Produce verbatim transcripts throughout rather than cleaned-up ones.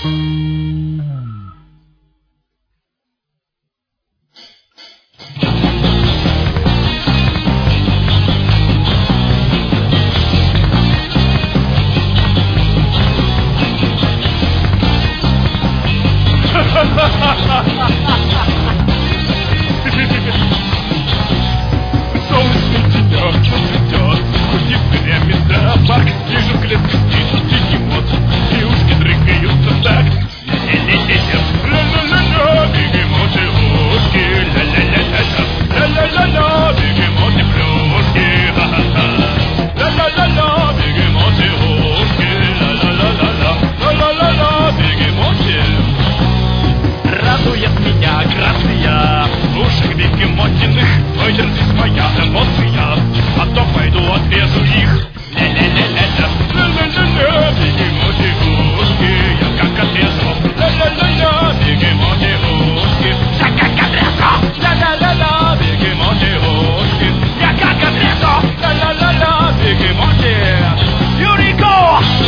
Солнечный денек, цветет, крутит дырями табак, вижу клетку птиц, бегемот, и ушки дрыгаются так. Ля-ля-ля-ля, бегемоты ушки, ля-ля-ля-ля-ля, ля-ля-ля-ля, бегемоты плюшки, ха-ха-ха. Ля-ля-ля-ля, бегемоты ушки, ля-ля-ля-ля-ля, ля-ля-ля-ля, бегемоты. Радует меня грация ушек бегемотиных, выдержись моя эмоция, а то пойду отрежу их. Ля-ля-ля-ля-ля, ля-ля-ля-ля, бегемоти ушки, я как отрежу. Ля-ля-ля-ля, бегемоти ушки, я как отрежу. Ля-ля-ля-ля, бегемоти ушки, я как отрежу. Ля-ля-ля-ля, бегемоти. Юрико!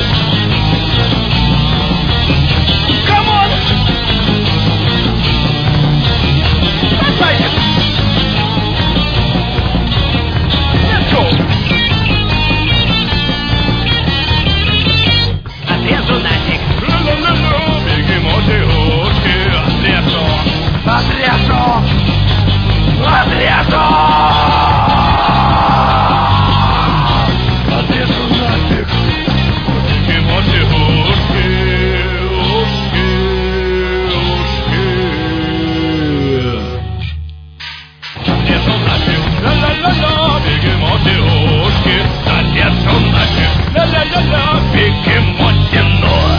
Come on! Отрежу нафиг. Ля-ля-ля-ля, бегемоти ушки, отрежу. Отрежу. Отрежу. Отрежу нафиг. Бегемоти ушки, ушки, ушки. Отрежу нафиг. Ля-ля-ля-ля, бегемоти ушки, отрежу нафиг. Ля-ля-ля-ля, бегемотиной.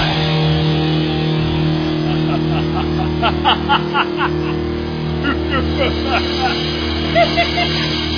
Ha ha ha ha ha!